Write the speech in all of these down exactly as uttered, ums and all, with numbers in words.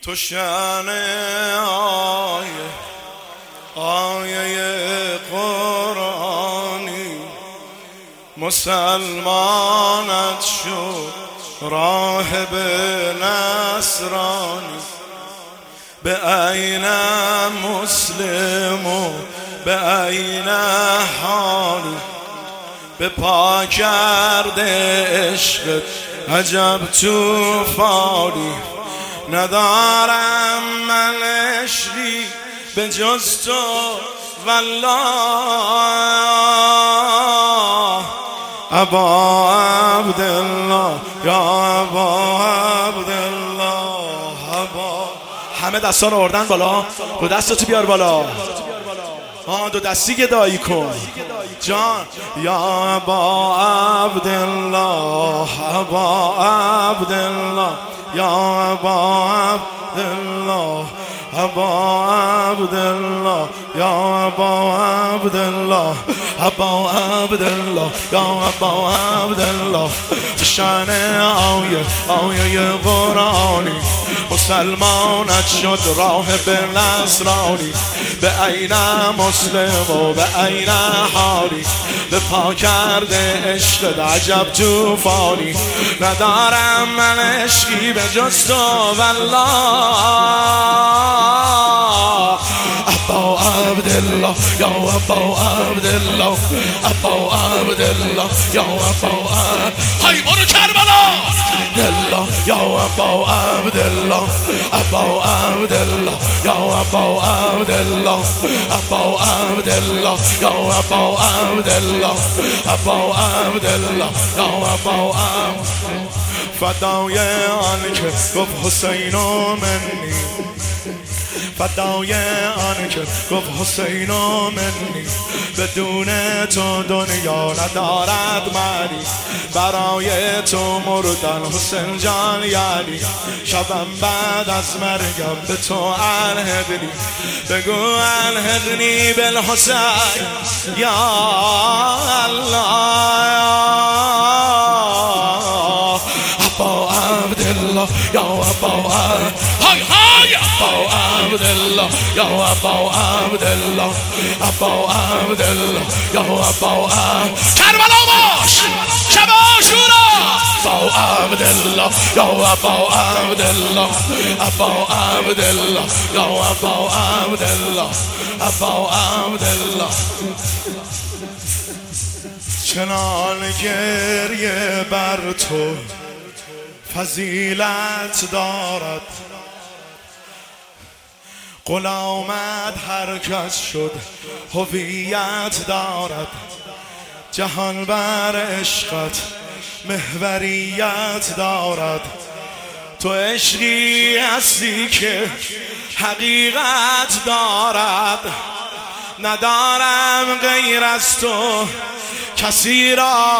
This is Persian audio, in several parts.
تو شأن آیه آیه قرآنی مسلمانت شد راهب نصرانی به عین مسلم و به عین حالی به پا کرده عشقت عجب توفانی ندارم من عشقی به جز تو والله ابا عبدالله یا ابا عبدالله ابا. همه دستا رو آوردن بالا، دو دستاتو بیار بالا، آه دو دستی گدایی کن جان. یا ابا عبدالله ابا عبدالله یا ابا عبدالله ابا عبدالله یا ابا عبدالله ابا عبدالله یا ابا عبدالله شأن آیه آیه قرآنی مسلمانت شد راهب نصرانی به عین مسلم و به عین حالی به پا کرده عشق عجب توفانی ندارم من عشقی به جز تو والله ابا عبدالله یا ابا عبدالله ابا عبدالله یا ابا های برو کربلا دلا یا ابا عبدالله ابا عبدالله یا ابا عبدالله ابا عبدالله یا ابا عبدالله ابا عبدالله یا ابا عبدالله فدای آن که گفت حسین و منی فدای آن که گفت حسین و منی بدون تو دنیا ندارد معنی برای تو مردن حسین جان یعنی شبم بعد از مرگم به تو الحقنی بگو الحقنی بالحسین یا الله ابا عبدالله یا ابا های های ابا عبدالله یا ابا عبدالله ابا عبدالله یا ابا کربلا باش شب عاشورا ابا عبدالله یا ابا عبدالله ابا عبدالله یا ابا عبدالله ابا عبدالله چنان گریه بر تو فضیلت دارد غلامت هر کس شد هویت دارد جهان بر عشقت محوریت دارد تو عشقی هستی که حقیقت دارد ندارم غیر از تو کسی را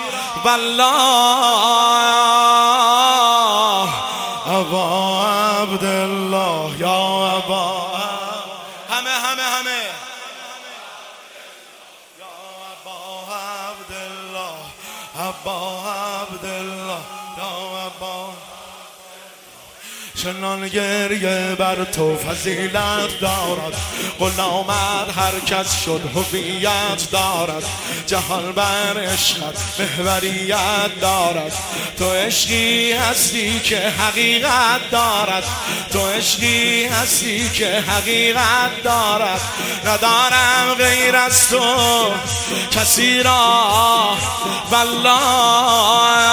والله ابا عبدالله یا ابا همه همه همه یا ابا عبدالله ابا عبدالله یا ابا چنان گریه بر تو فضیلت دارد غلامت هر کس شد هویت دارد جهان بر عشقت محوریت دارد تو عشقی هستی که حقیقت دارد تو عشقی هستی که حقیقت دارد ندارم غیر از تو کسی را والله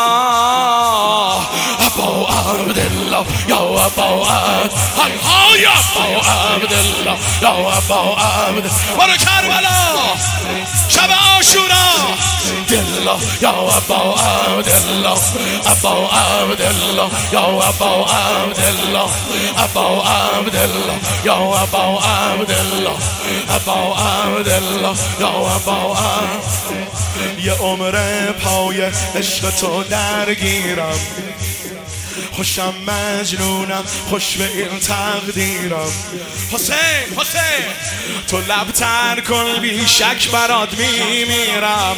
ابا عبدالله یا ابا های های ابا عبدالله یا ابا عبد برو کربلا شب عاشورا دلا یا ابا عبدالله ابا عبدالله یا ابا عبدالله ابا عبدالله یا ابا عبدالله ابا عبدالله یا ابا یه عمر پای عشق تو درگیرم خوشم مجنونم خوش به این تقدیرم حسین حسین تو لب تر کن بی شک برات میمیرم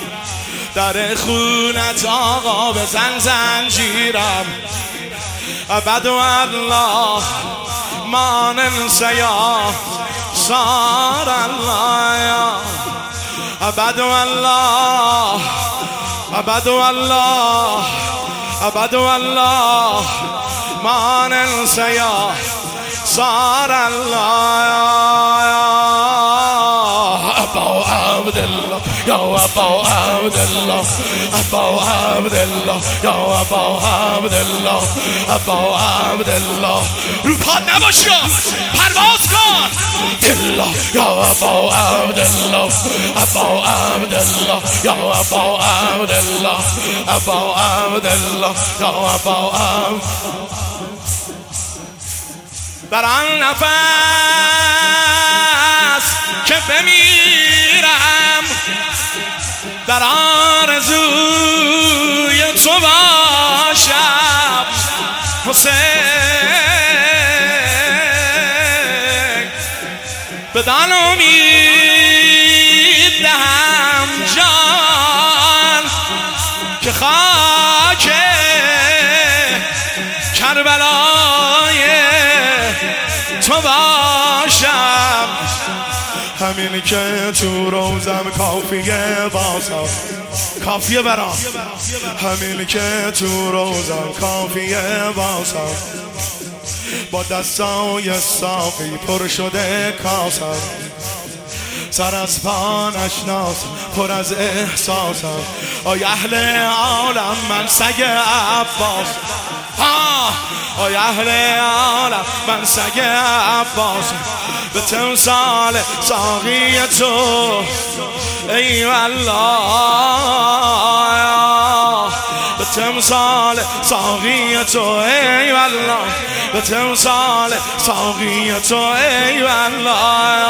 در خونت آقا بزن زنجیرم أبد والله ما ننسى يا صار الله يا أبد والله أبد والله أبد والله ما ننسى يا صار الله يا أبو عبد الله يا أبو عبد الله أبو عبد الله يا أبو عبد الله أبو عبد الله رو پاد نباش پرواز کن الله يا أبو عبد الله أبو عبد الله يا أبو عبد الله أبو عبد الله يا أبو عبد بر آن نفس که بمیرم در آرزوی تو باشم حسین بدان امید دهم جان که خاک کربلای تو باشم همین که تو روزم کافیه بازم کافیه برام همین که تو روزم کافیه بازم با دستای صافی پر شده کاسم سر از پا نشناس پر از احساسم آی اهل عالم من سگ عباس آی اهل عالم من سگ عباس به تمثال ساقی تو ای والله به تمثال ساقی تو ای والله به تمثال ساقی تو ای والله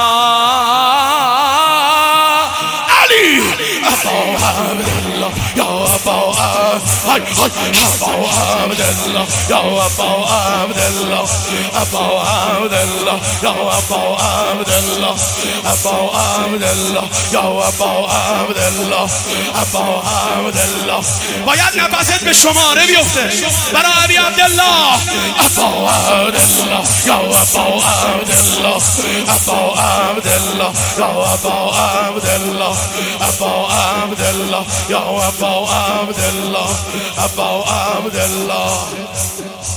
علی أبو عبد الله يا أبو عبد أبو عبد الله يا أبو عبد الله أبو عبد الله يا أبو عبد الله أبو عبد الله يا أبو عبد الله أبو عبد الله باید نفست به شماره بیفته برای ابی عبدالله أبو عبد الله يا أبو عبد الله أبو عبد الله يا أبو عبد الله أبو عبد الله يا أبو عبد الله أبو عبد الله